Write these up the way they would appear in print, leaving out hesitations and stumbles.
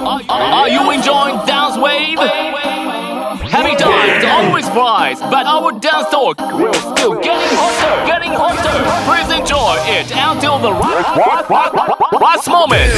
Are you enjoying Dance Wave? Happy times always flies, but our dance talk will still getting hotter. Please enjoy it until the last moment.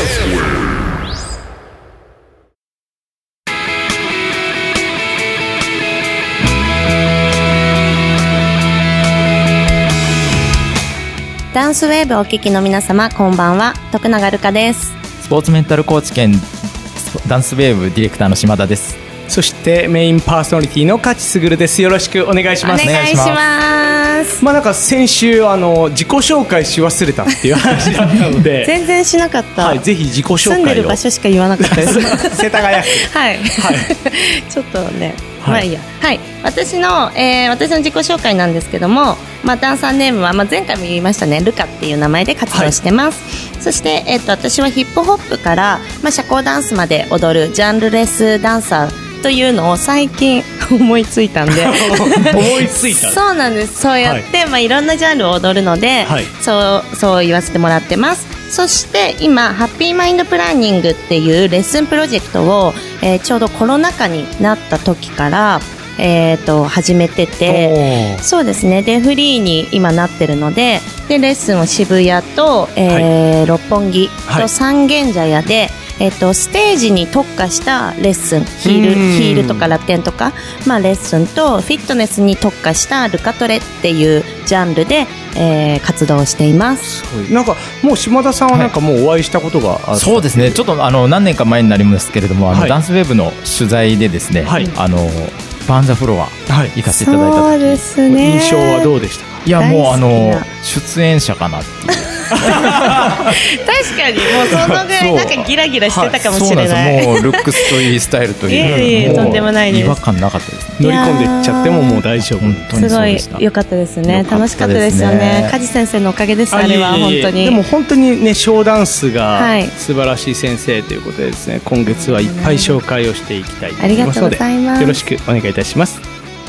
ダンスウェーブお聞きの皆様、こんばんは。徳永瑠香です。 スポーツメンタルコーチ兼ダンスウェーブディレクターの島田です。 そしてメインパーソナリティの勝卓です。よろしくお願いします。 お願いします。 なんか先週自己紹介し忘れたっていう話だったので全然しなかった、 はい、ぜひ自己紹介を。 住んでる場所しか言わなかったです世田谷区はい、ちょっとね、まあいいや。はい、私の自己紹介なんですけども、ダンサーネームは、前回も言いましたね、ルカっていう名前で活動してます、そして、私はヒップホップから、社交ダンスまで踊るジャンルレスダンサーというのを最近思いついたんで思いついたそうなんです。そうやって、いろんなジャンルを踊るので、そう言わせてもらってます。そして今ハッピーマインドプランニングっていうレッスンプロジェクトを、ちょうどコロナ禍になった時から始めてて、そうですね。でフリーに今なってるので、レッスンを渋谷と、六本木と三軒茶屋で、ステージに特化したレッスン、ヒールとかラテンとか、レッスンとフィットネスに特化したルカトレっていうジャンルで、活動しています。 なんかもう島田さんはなんかもうお会いしたことがある、 そうですね。ちょっと何年か前になりますけれども、ダンスウェーブの取材でですね、バーンザフロア行かせていただいた時、 そうですね、 印象はどうでしたか？ いや、もう出演者かなっていう確かにもうそのぐらいなんかギラギラしてたかもしれない。 もうルックスといいスタイルといいとんでもないです。 違和感なかったですね。 乗り込んでいっちゃってももう大丈夫。本当にそうでした。 すごい良かったですね。楽しかったですよね。梶先生のおかげです。あれは本当に。 でも本当にね、ショーダンスが素晴らしい先生ということでですね、今月はいっぱい紹介をしていきたいと思いますので、よろしくお願いいたします。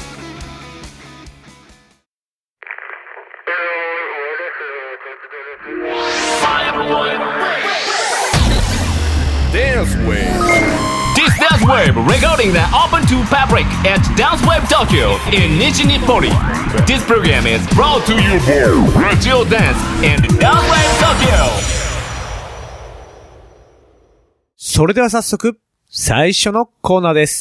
This Dance Wave recording that open to public at Dance Wave Tokyo in Nishi-Nippori. This program is brought to you by Radio Dance and Dance Wave Tokyo. それでは早速最初のコーナーです。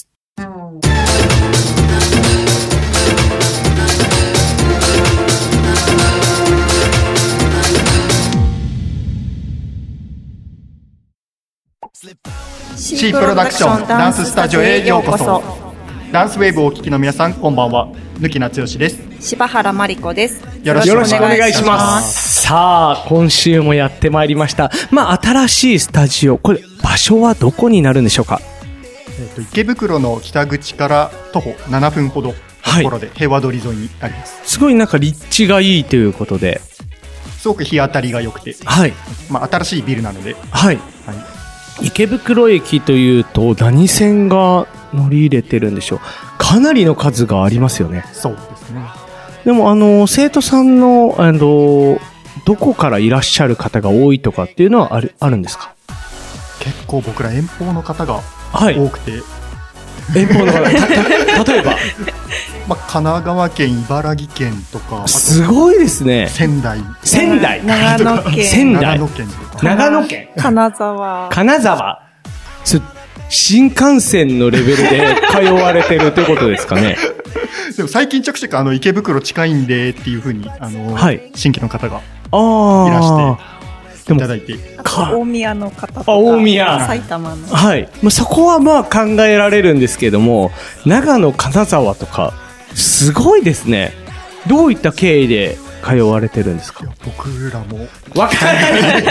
C プロダクションダンススタジオへようこそ。ダンスウェーブをお聞きの皆さん、こんばんは。貫名剛です。 柴原真理子です。 よろしくお願いします。 さあ、今週もやってまいりました。新しいスタジオ、これ場所はどこになるんでしょうか？ 池袋の北口から徒歩7分ほどのところで、平和通り沿いにあります。 すごいなんか立地がいいということで、 すごく日当たりが良くて、新しいビルなので、 池袋駅というと何線が乗り入れてるんでしょう。かなりの数がありますよね。 そうですね。 でも生徒さんのどこからいらっしゃる方が多いとかっていうのはあるんですか？ 結構僕ら遠方の方が多くて、 遠方の方例えば神奈川県、茨城県とか、 すごいですね。 仙台、 長野県金沢新幹線のレベルで通われてるってことですかね。 でも最近ちょくちょく池袋近いんでっていう風に新規の方がいらしていただいて、 大宮の方とか、 大宮、 埼玉の、 そこは考えられるんですけども、長野、金沢とかすごいですね。どういった経緯で通われてるんですか？ 僕らもわからない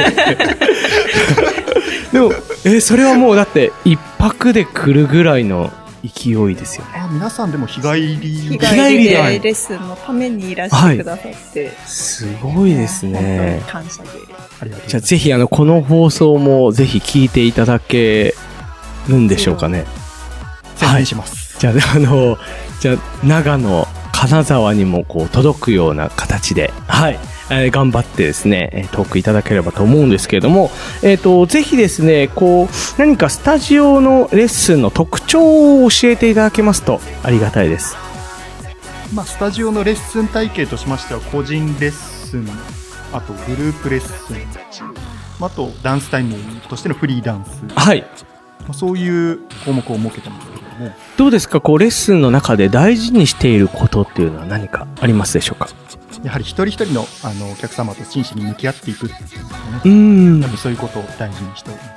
でもそれはもうだって一泊で来るぐらいの勢いですよね。 皆さんでも日帰りでレッスンのためにいらしてくださって、 すごいですね。 本当に感謝で。 じゃあぜひこの放送もぜひ聞いていただけるんでしょうかね。 宣伝します。 じゃあ長野、金沢にも届くような形で、 頑張ってですね、トークいただければと思うんですけれども、ぜひですね、こう、何かスタジオのレッスンの特徴を教えていただけますとありがたいです。 スタジオのレッスン体系としましては、個人レッスン、あとグループレッスン、あとダンスタイムとしてのフリーダンス。はい。そういう項目を設けてますけれども。 どうですか、こうレッスンの中で大事にしていることっていうのは何かありますでしょうか？ やはり一人一人のお客様と真摯に向き合っていくっていうですね。そういうことを大事にしております。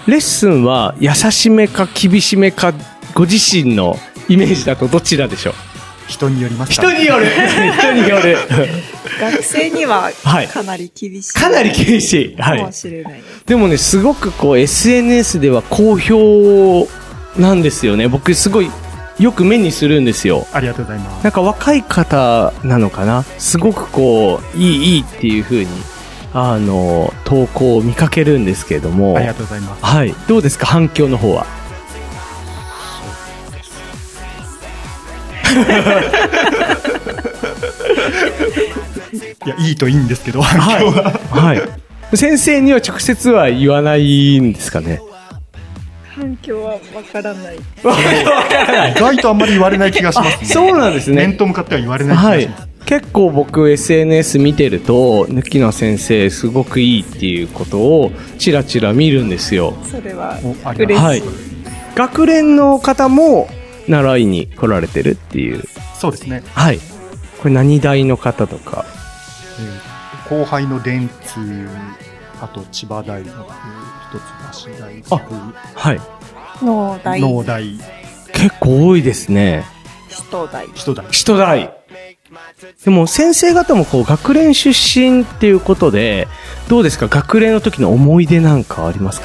レッスンは優しめか厳しめか、ご自身のイメージだとどちらでしょう？ 人によりますか？人による人による学生にはかなり厳しい、 かなり厳しいかもしれない、 でもね、すごくこう SNS では好評なんですよね。僕すごいよく目にするんですよ。 ありがとうございます。 なんか若い方なのかな、すごくこういいっていう風に投稿を見かけるんですけれども。 ありがとうございます。 はい、どうですか、反響の方は？ いや、いいといいんですけど、反響は、 はいはい、先生には直接は言わないんですかね？ 反響はわからない。 意外とあんまり言われない気がしますね。 そうなんですね。 面と向かっては言われない気がします。 はい、結構僕 SNS 見てると、ぬきな先生すごくいいっていうことをチラチラ見るんですよ。 それは嬉しい。 はい、学連の方も習いに来られてるっていう。 そうですね。 はい。これ何大の方とか？ 後輩の電通、あと千葉大学、一橋大学、 はい。 農大。 結構多いですね。 首都大。でも先生方もこう学連出身っていうことで、どうですか、学連の時の思い出なんかありますか？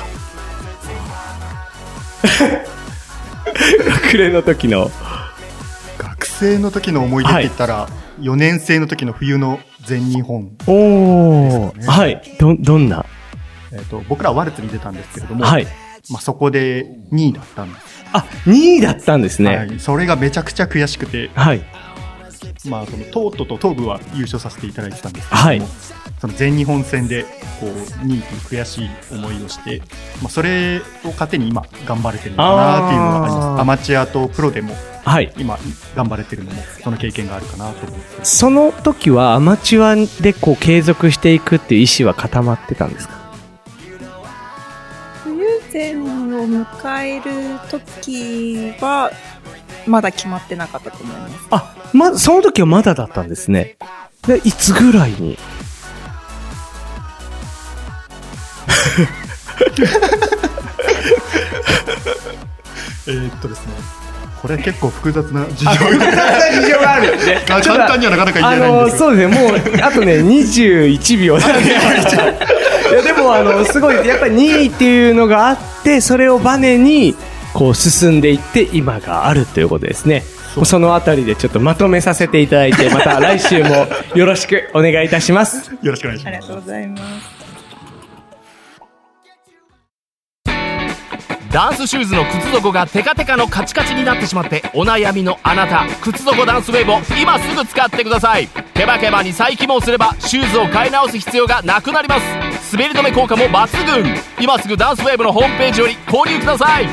学連の時の。 学生の時の思い出って言ったら、はい、4年生の時の冬の全日本ですかね。 はい。どんな？ 僕らはワルツに出たんですけれども、はい。そこで2位だったんです。 あ、2位だったんですね。 はい。それがめちゃくちゃ悔しくて、はい。そのトートと東部は優勝させていただいてたんですけども、はい。その全日本戦でこう2位という悔しい思いをして、それを糧に今頑張れてるのかなっていうのがあります。アマチュアとプロでも、はい、今頑張れてるのもその経験があるかなと思って。 その時はアマチュアでこう継続していくっていう意思は固まってたんですか？ 冬全を迎える時はまだ決まってなかったと思います。 その時はまだだったんですね。で、いつぐらいに？ ですね、これ結構複雑な事情があるんですね。 簡単にはなかなか言えないんですそうですね、もうあとね21秒なんでいやでもすごいやっぱり2位っていうのがあって、それをバネにこう進んでいって今があるということですね。そのあたりでちょっとまとめさせていただいて、また来週もよろしくお願いいたします。 よろしくお願いします。 ありがとうございます。 ダンスシューズの靴底がテカテカのカチカチになってしまってお悩みのあなた、靴底ダンスウェーブを今すぐ使ってください。ケバケバに再起毛すればシューズを買い直す必要がなくなります。滑り止め効果も抜群。今すぐダンスウェーブのホームページより購入ください。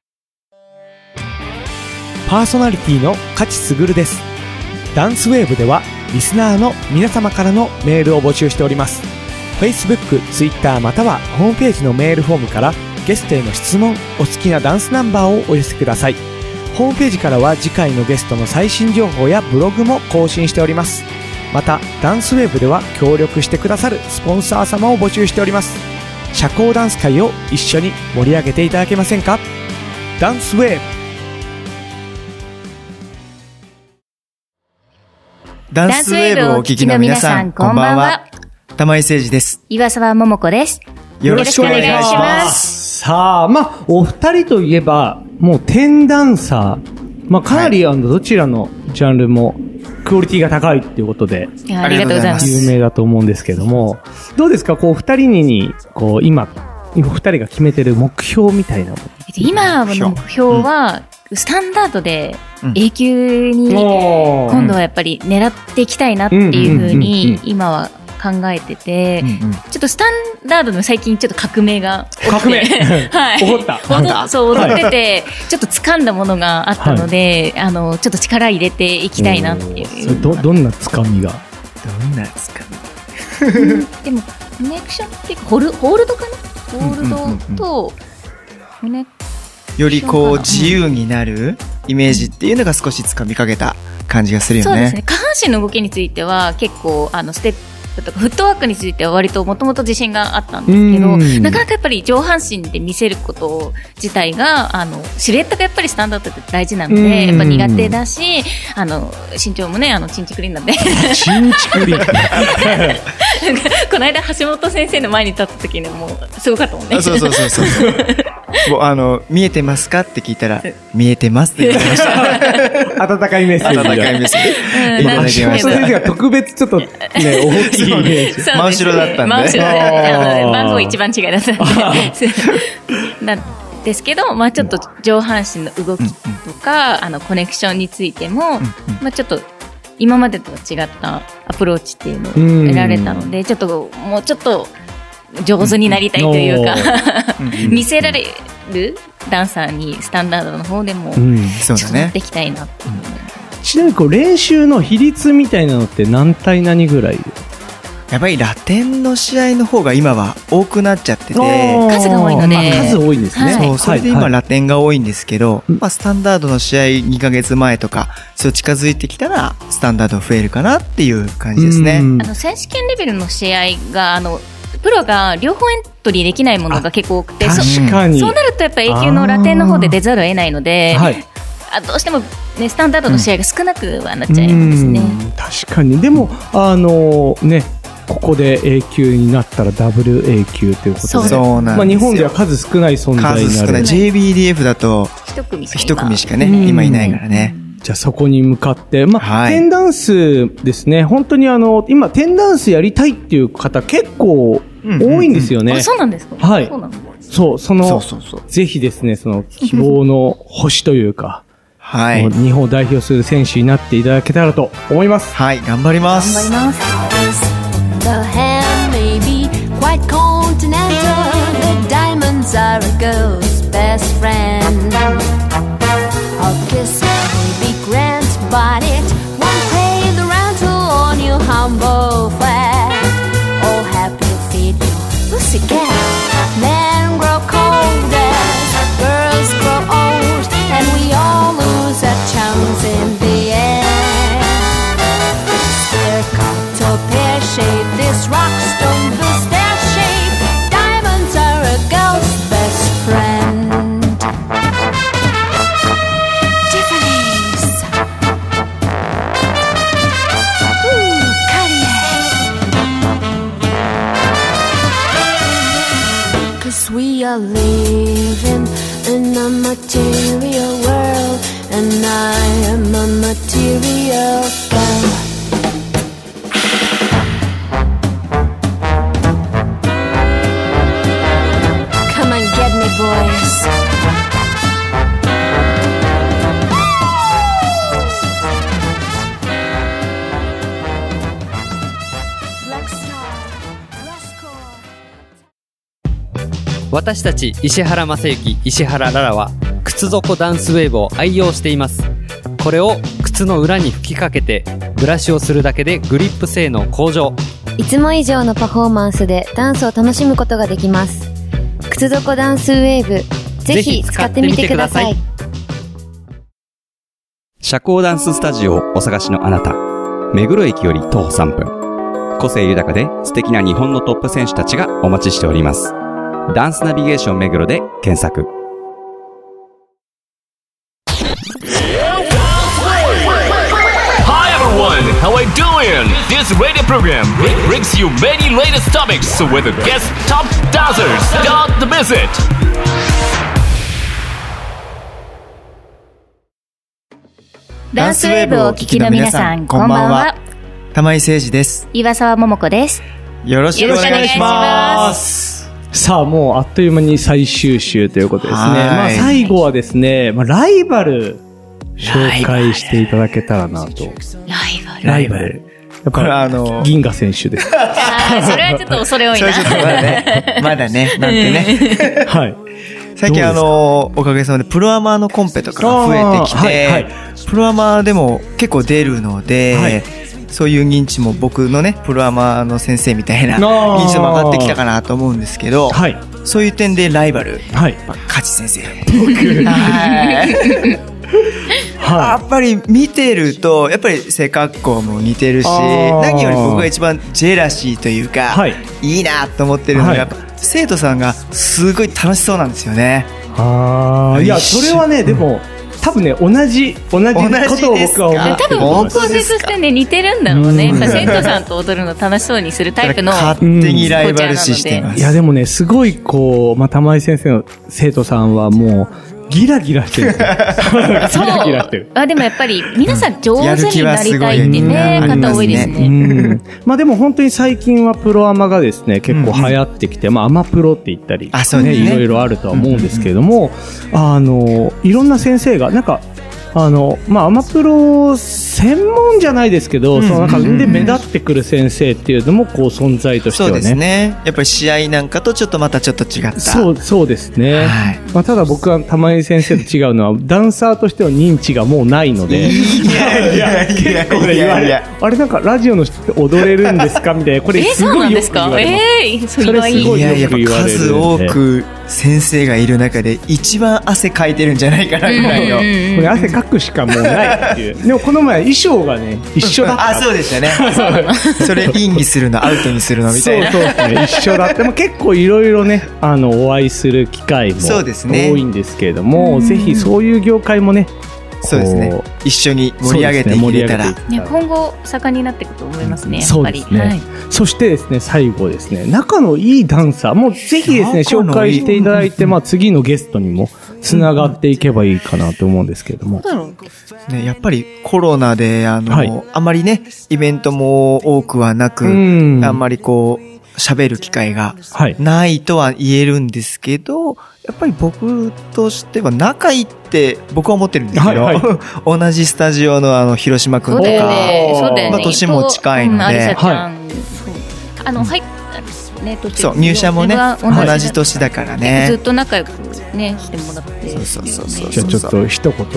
パーソナリティの勝ち優です。ダンスウェーブではリスナーの皆様からのメールを募集しております。 Facebook、Twitter またはホームページのメールフォームからゲストへの質問、お好きなダンスナンバーをお寄せください。ホームページからは次回のゲストの最新情報やブログも更新しております。またダンスウェーブでは協力してくださるスポンサー様を募集しております。社交ダンス界を一緒に盛り上げていただけませんか？ダンスウェーブ。 ダンスウェーブをお聞きの皆さん、こんばんは。玉井誠二です。 岩沢桃子です。 よろしくお願いします。 さあ、お二人といえば、もう10ダンサー、かなりどちらのジャンルもクオリティが高いっていうことで、 ありがとうございます。 有名だと思うんですけども、どうですか、こう二人に、こう今二人が決めてる目標みたいなもの。 今の目標は、スタンダードで A 級に今度はやっぱり狙っていきたいなっていうふうに今は考えてて、ちょっとスタンダードの最近ちょっと革命が革命はい。 踊った。 そう、踊ってて、ちょっと掴んだものがあったので、ちょっと力入れていきたいなっていう。 どんな掴みが？ どんな掴み？ でも、コネクションっていうか、ホールドかな？ホールドと、 よりこう自由になるイメージっていうのが少し掴みかけた感じがするよね。 そうですね。下半身の動きについては結構ステップとかフットワークについては割ともともと自信があったんですけど、なかなかやっぱり上半身で見せること自体がシルエットがやっぱりスタンダードって大事なので、やっぱ苦手だし、身長もねチンチクリンなんで。 チンチクリン。 この間橋本先生の前に立った時にもうすごかったもんね。 そう。もう見えてますかって聞いたら見えてますって言われました。 温かいメッセージ。 温かいメッセージ。 橋本先生が特別ちょっとね大きいイメージ。 真後ろだったんで。 真後ろで番号一番違いだったんで。ですけど、ちょっと上半身の動きとか、コネクションについても、ちょっと今までとは違ったアプローチっていうのを得られたので、ちょっともうちょっと上手になりたいというか、見せられるダンサーにスタンダードの方でもちょっとなっていきたいなっていう。 ちなみに練習の比率みたいなのって何対何ぐらい？ やっぱりラテンの試合の方が今は多くなっちゃってて、 数が多いので、 数多いんですね。 そう、それで今ラテンが多いんですけど、スタンダードの試合2ヶ月前とか、そう近づいてきたらスタンダード増えるかなっていう感じですね。 選手権レベルの試合がプロが両方エントリーできないものが結構多くて、 確かにそうなるとやっぱ A 級のラテンの方で出ざるを得ないので、どうしてもねスタンダードの試合が少なくはなっちゃいますね。 確かに。でもここで A 級になったらダブル A 級ということで、 そうなんですよ。 日本では数少ない存在になる。 数少ない。JBDF だと一組しかね今いないからね。 じゃあそこに向かって、テンダンスですね。本当に今テンダンスやりたいっていう方結構多いんですよね。 そうなんですか。 はい。そうぜひですね、その希望の星というか、はい。日本を代表する選手になっていただけたらと思います。 はい、頑張ります。 頑張ります。 The hand may be quite continental. The diamonds are a girl's best friend. A kiss may be grand, but it won't pay the rental on your humble flat. Oh, happy feet, pussycat. Men grow cold as girls grow old, and we all lose our chance in the end. Staircase, pear-shaped, this rock stone, the stair shape. Diamonds are a girl's best friend. Tiffany's, Cartier. 'Cause we are living in a material world, and I am a material girl. Boys. Black Star, Roscoe. 私たち石原正幸、石原ララは靴底ダンスウェーブを愛用しています。これを靴の裏に吹きかけてブラシをするだけでグリップ性能向上。 いつも以上のパフォーマンスでダンスを楽しむことができます。靴底ダンスウェーブ、ぜひ使ってみてください。 社交ダンススタジオをお探しのあなた、目黒駅より徒歩3分。個性豊かで素敵な日本のトップ選手たちがお待ちしております。ダンスナビゲーション目黒で検索。 How are you doing? This radio program brings you many latest topics with guest top dancers. Don't miss it. ダンスウェーブをお聞きの皆さん、こんばんは。 玉井誠二です。 岩沢桃子です。 よろしくお願いします。 さあ、もうあっという間に最終週ということですね。最後はですね、ライバル紹介していただけたらなと。 ライバル。 やっぱ銀河選手です。 それはちょっと恐れ多いな。 まだね、なんてね。 はい。 最近おかげさまでプロアマのコンペとかが増えてきて、プロアマでも結構出るので、そういう認知も僕のね、プロアマの先生みたいな認知も上がってきたかなと思うんですけど、そういう点でライバル、勝先生。やっぱり見てると、やっぱり背格好も似てるし、何より僕が一番ジェラシーというか、いいなと思ってるのが、やっぱ生徒さんがすごい楽しそうなんですよね。 いや、それはね、でも、多分ね、同じことを僕は思ってる。 多分方向性としてね、似てるんだろうね。生徒さんと踊るの楽しそうにするタイプの勝手にライバル視してます。 いや、でもね、すごい玉井先生の生徒さんはもう、ギラギラしてる。ギラギラしてる。 でもやっぱり皆さん上手になりたいってね、方多いですね。 まあでも本当に最近はプロアマがですね、結構流行ってきて、まあアマプロって言ったり、いろいろあるとは思うんですけれども、いろんな先生が、なんか、まあアマプロ専門じゃないですけど、その中で目立ってくる先生っていうのも存在としてはね。 そうですね。やっぱり試合なんかとちょっと違った。 そうですね。まあただ僕は玉井先生と違うのは、ダンサーとしての認知がもうないので。結構ね、言われ、あれなんかラジオの人って踊れるんですかみたいな、これすごいよく言われます。それすごいよく言われる。 数多く先生がいる中で一番汗かいてるんじゃないかなぐらいの。 これ汗かくしかもうないっていう。でもこの前衣装がね、一緒だった。 そうでしたね。それインにするの、アウトにするのみたいな。 そうですね。一緒だって。結構いろいろね、お会いする機会も多いんですけれども、ぜひそういう業界もね、 そうですね。一緒に盛り上げていけたら、 今後盛んになっていくと思いますね。 そうですね。そしてですね、最後ですね、仲のいいダンサーもぜひですね、紹介していただいて、まあ次のゲストにもつながっていけばいいかなと思うんですけれども。 ね、やっぱりコロナであまりね、イベントも多くはなく、あんまり喋る機会がないとは言えるんですけど、やっぱり僕としては仲いいって僕は思ってるんですけど、同じスタジオの広島くんとか、年も近いので、そう、入社もね、同じ年だからね。 ずっと仲良くね、してもらって。 そう。 じゃあちょっと一言。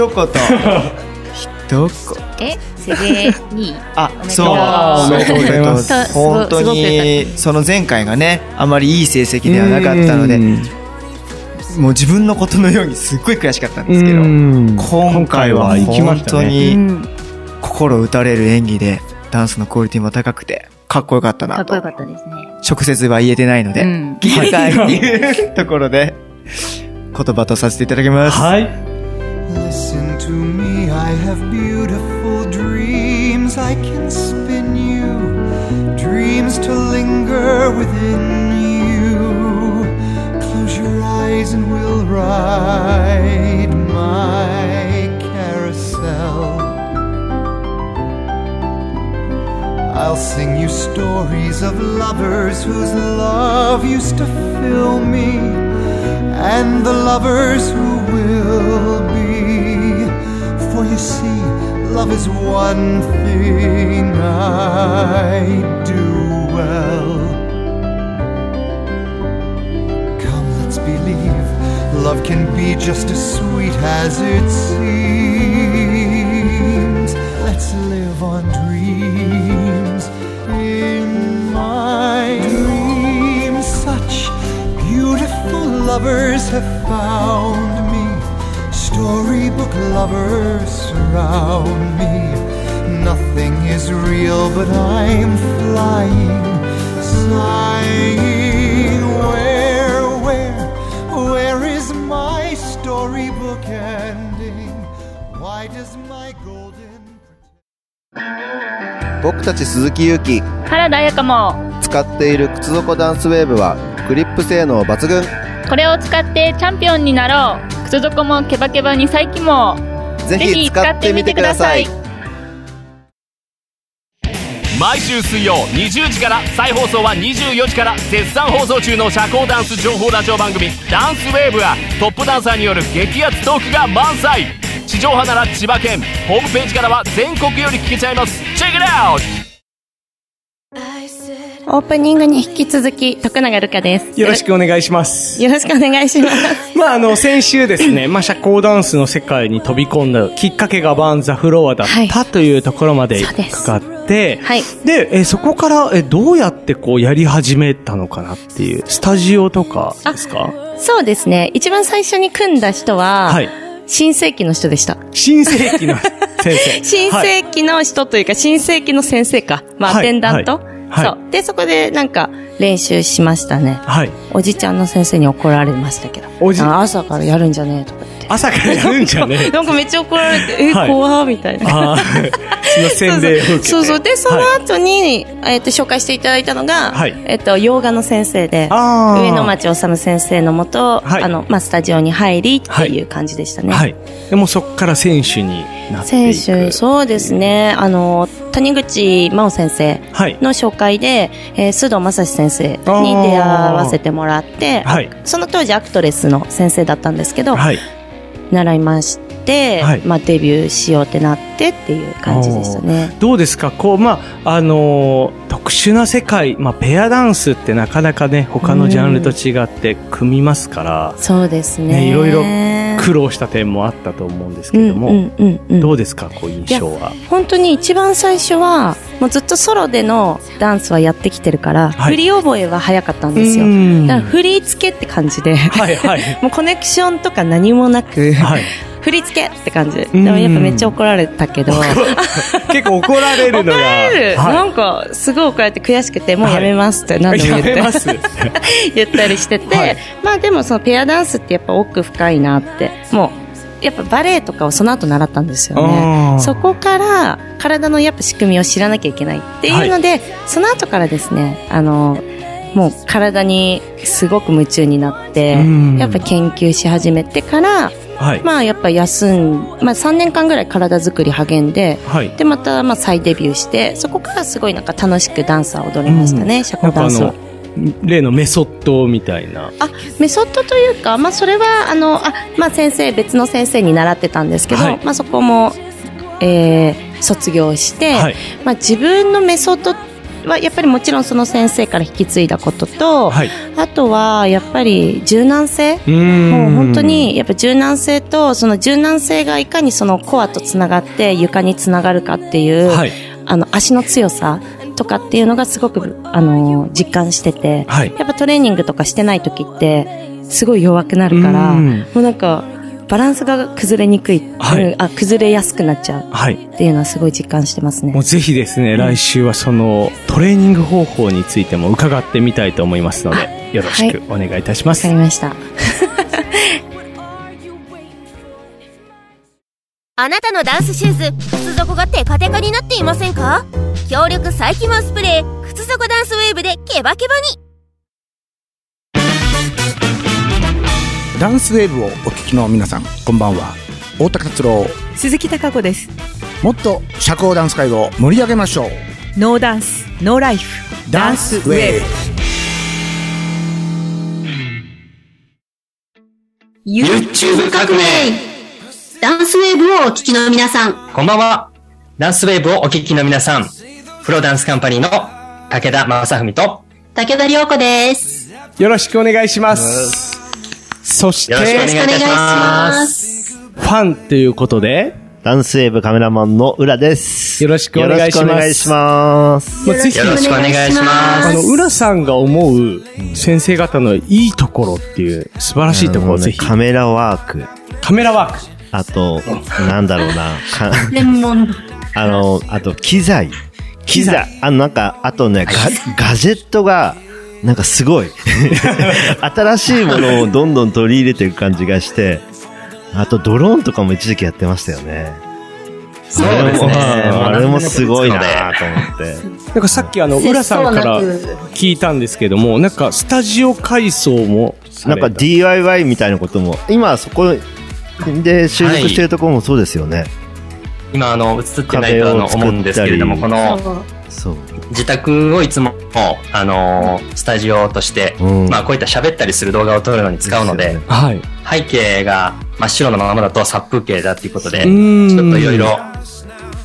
セゲにそう、おめでとうございます。本当にその前回がね、あまりいい成績ではなかったので、もう自分のことのようにすっごい悔しかったんですけど、今回は本当に心打たれる演技で、ダンスのクオリティも高くてかっこよかったなと。 かっこよかったですね。 直接は言えてないので、聞きたいっていうところで言葉とさせていただきます。 はい。 Listen to me, I have beautiful dreams I can spin you, dreams to linger within you. Close your eyes and we'll ride my carousel. I'll sing you stories of lovers whose love used to fill me, and the lovers who will be. For you see, love is one thing I do well. Come, let's believe love can be just as sweet as it seems. Let's live on dreams. In my dreams, such beautiful lovers have found me. Storybook lovers surround me. Nothing is real but I'm flying, sighing. Where is my storybook ending? Why does my golden... 僕たち鈴木勇気、 原田彩香も使っている靴底ダンスウェーブはグリップ性能抜群。 これを使ってチャンピオンになろう。靴底もケバケバに再起もぜひ使ってみてください。 毎週水曜20時から、再放送は24時から絶賛放送中の社交ダンス情報ラジオ番組ダンスウェーブはトップダンサーによる激アツトークが満載。地上波なら千葉県、ホームページからは全国より聞けちゃいます。チェックイットアウト。 オープニングに引き続き、徳永るかです。 よろしくお願いします。 よろしくお願いします。 先週ですね、社交ダンスの世界に飛び込んだきっかけがバーンザフロアだったというところまでかかって、 はい。 で、そこからどうやってやり始めたのかなっていう、スタジオとかですか？ そうですね。一番最初に組んだ人は、はい。新世紀の人でした。 新世紀の先生。 新世紀の人というか、新世紀の先生か。アテンダント。はい、そう。で、そこで練習しましたね。はい。おじちゃんの先生に怒られましたけど。朝からやるんじゃねえとか言って。 朝からやるんじゃねえなんかめっちゃ怒られて、怖みたいな。 その洗礼風景。 そう。で、その後に、紹介していただいたのが、洋画の先生で、上野町治先生のもと、スタジオに入りっていう感じでしたね。はい。 でもそっから選手になっていく。 選手、そうですね。谷口真央先生の紹介で、須藤正史先生に出会わせてもらって、その当時アクトレスの先生だったんですけど、習いまして、デビューしようってなってっていう感じでしたね。 どうですか特殊な世界、ペアダンスってなかなかね、他のジャンルと違って組みますから、 そうですね。 いろいろ苦労した点もあったと思うんですけれども、どうですか印象は。 本当に一番最初は、もうずっとソロでのダンスはやってきてるから、振り覚えは早かったんですよ。だから振り付けって感じで、もうコネクションとか何もなく、振り付けって感じ。でもやっぱめっちゃ怒られたけど。 結構怒られるのが。 怒られる。なんか、すごい怒られて悔しくて、もうやめますって何度も言って。言ったりしてて。でもそのペアダンスってやっぱ奥深いなって。もう、やっぱバレエとかをその後習ったんですよね。そこから体のやっぱ仕組みを知らなきゃいけないっていうので、その後からですね、もう体にすごく夢中になって、やっぱ研究し始めてから、やっぱ3年間ぐらい体作り励んで、で、また再デビューして、そこからすごい楽しくダンサーを踊りましたね、社交ダンスを。 例のメソッドみたいな。 メソッドというか、それは、別の先生に習ってたんですけど、そこも、卒業して、自分のメソッドはやっぱりもちろんその先生から引き継いだことと、あとはやっぱり柔軟性、もう本当にやっぱ柔軟性と、その柔軟性がいかにそのコアとつながって床につながるかっていう、足の強さとかっていうのがすごく実感してて、やっぱトレーニングとかしてない時ってすごい弱くなるから、もうバランスが崩れにくい、崩れやすくなっちゃうっていうのはすごい実感してますね。 もうぜひですね、来週はそのトレーニング方法についても伺ってみたいと思いますので、よろしくお願いいたします。 わかりました。 あなたのダンスシューズ、靴底がテカテカになっていませんか？強力再起毛スプレー、靴底ダンスウェーブでケバケバに。 ダンスウェーブをお聞きの皆さん、こんばんは。大高達郎、 鈴木貴子です。 もっと社交ダンス界を盛り上げましょう。 ノーダンスノーライフ、ダンスウェーブ。 YouTube 革命。 ダンスウェーブをお聞きの皆さん、 こんばんは。ダンスウェーブをお聞きの皆さん、プロダンスカンパニーの武田正文と武田涼子です。 よろしくお願いします。そして、 よろしくお願いいたします。 ファンということで、 ダンスウェーブカメラマンの浦です。 よろしくお願いします。 よろしくお願いします。 ぜひよろしくお願いします。 浦さんが思う先生方のいいところっていう素晴らしいところをぜひ。 カメラワーク。 カメラワーク。 あと、なんだろうな。 専門。 あと、機材。あとね、ガジェットが、なんかすごい。新しいものをどんどん取り入れていく感じがして、あとドローンとかも一時期やってましたよね。 そうですね。 あれもすごいなと思って。 なんかさっき浦さんから聞いたんですけども、なんかスタジオ改装もなんか DIY みたいなことも、今そこで収録してるところもそうですよね。 今映ってないと思うんですけれども、この自宅をいつもスタジオとして、こういった喋ったりする動画を撮るのに使うので、背景が真っ白のままだと殺風景だっていうことで、ちょっといろいろ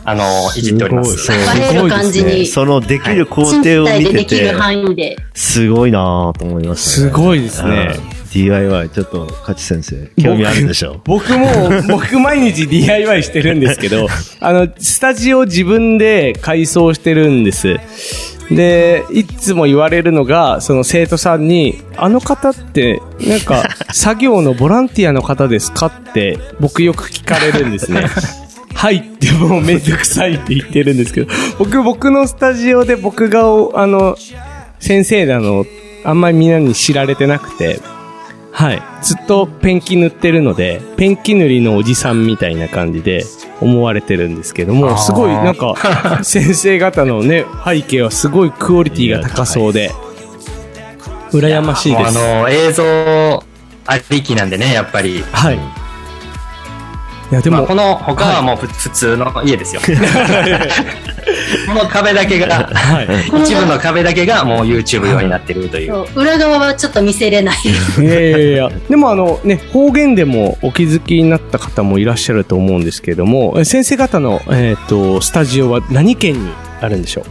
いじっております。 映える感じに。 そのできる工程を見てて、 身体でできる範囲で。 すごいなぁと思いました、 ね。すごいですね。 DIY、ちょっと、勝先生、興味あるでしょ？ 僕毎日 DIY してるんですけど、スタジオ自分で改装してるんです。で、いつも言われるのが、その生徒さんに、あの方って、なんか、作業のボランティアの方ですかって、僕よく聞かれるんですね。はいってもうめんどくさいって言ってるんですけど、僕のスタジオで僕が、先生なの、あんまりみんなに知られてなくて、はい。ずっとペンキ塗ってるので、ペンキ塗りのおじさんみたいな感じで思われてるんですけども、すごいなんか、先生方のね、背景はすごいクオリティが高そうで、羨ましいです。 映像ありきなんでね、やっぱり。 はい。いやでも、 この他はもう普通の家ですよ。この壁だけが、一部の壁だけがもう YouTube 用になってるという。 裏側はちょっと見せれない。 いや。でもね、方言でもお気づきになった方もいらっしゃると思うんですけれども、先生方の、スタジオは何県にあるんでしょう？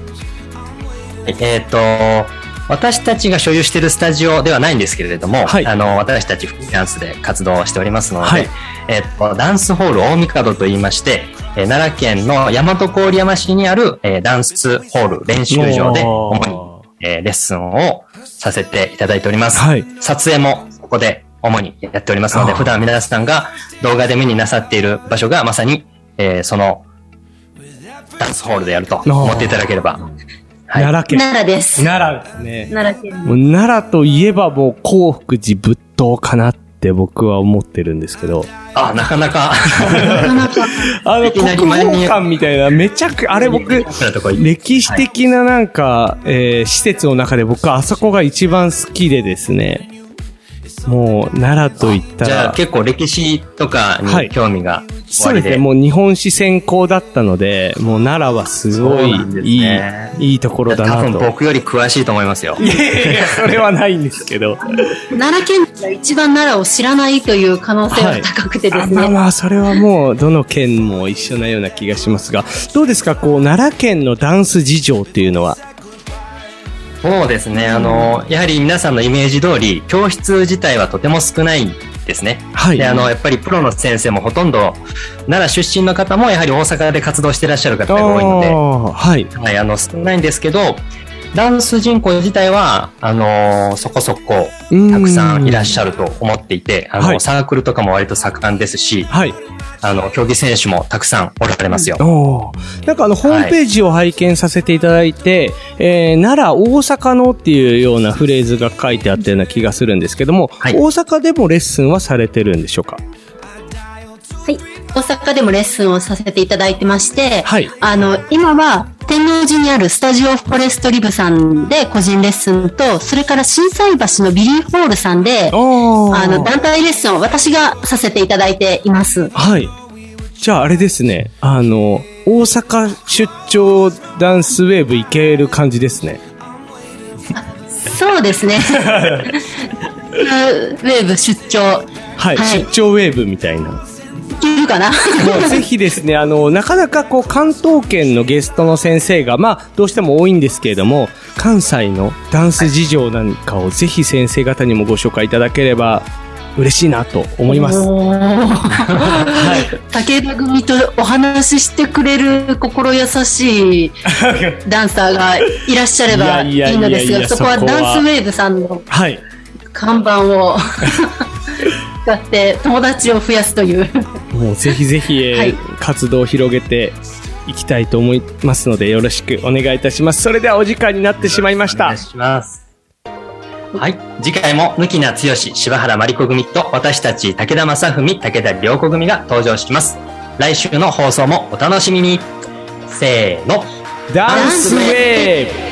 私たちが所有しているスタジオではないんですけれども、私たちフリーランスで活動しておりますので、ダンスホール大帝と言いまして、奈良県の大和郡山市にある、ダンスホール練習場で主に、レッスンをさせていただいております。撮影もここで主にやっておりますので、普段皆さんが動画で見になさっている場所がまさに、そのダンスホールでやると思っていただければ。 奈良県。 奈良です。 奈良ですね。 奈良県。 もう奈良といえばもう興福寺仏塔かなって僕は思ってるんですけど。 なかなか。 国宝館みたいな、めちゃく、あれ僕、歴史的ななんか、施設の中で僕はあそこが一番好きでですね。もう、奈良と言ったら。 じゃあ結構歴史とかに興味がおありで、 そうですね。もう日本史専攻だったので、もう奈良はすごいいいところだなと。 多分僕より詳しいと思いますよ。 いや、それはないんですけど。 奈良県が一番奈良を知らないという可能性が高くてですね。 それはもうどの県も一緒なような気がしますが、どうですか、奈良県のダンス事情っていうのは。 そうですね。やはり皆さんのイメージ通り、教室自体はとても少ないですね。で、やっぱりプロの先生もほとんど、奈良出身の方もやはり大阪で活動していらっしゃる方が多いので、少ないんですけど、ダンス人口自体は、そこそこ、たくさんいらっしゃると思っていて、サークルとかも割と盛んですし、競技選手もたくさんおられますよ。 なんかホームページを拝見させていただいて、奈良、大阪のっていうようなフレーズが書いてあったような気がするんですけども、大阪でもレッスンはされてるんでしょうか？ はい。大阪でもレッスンをさせていただいてまして、今は天王寺にあるスタジオフォレストリブさんで個人レッスンと、それから心斎橋のビリーホールさんで、団体レッスンを私がさせていただいています。 はい。じゃああれですね、大阪出張ダンスウェーブ行ける感じですね。 そうですね。ウェーブ出張。 出張ウェーブみたいな。 いけるかな。 もうぜひですね、なかなか関東圏のゲストの先生が、どうしても多いんですけれども、関西のダンス事情なんかをぜひ先生方にもご紹介いただければ嬉しいなと思います。 武田組とお話ししてくれる心優しいダンサーがいらっしゃればいいのですが、そこはダンスウェーブさんの看板を使って友達を増やすという。 もうぜひぜひ、活動を広げていきたいと思いますので、よろしくお願いいたします。それではお時間になってしまいました。 お願いします。はい。次回も、貫名剛、柴原真理子組と、私たち武田正文、武田良子組が登場します。来週の放送もお楽しみに。せーの。 ダンスウェーブ。